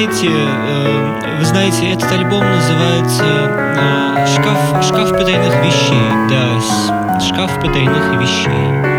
вы знаете, этот альбом называется «Шкаф потайных вещей». Да, «Шкаф потайных вещей».